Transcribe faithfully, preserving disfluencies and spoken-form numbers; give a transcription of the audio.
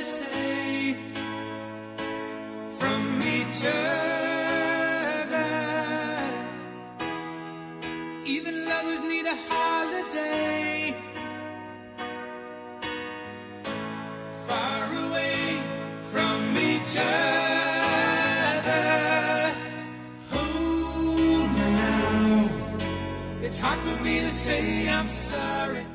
to say from each other. Even lovers need a holiday, far away from each other. Oh, now it's hard for me to say I'm sorry.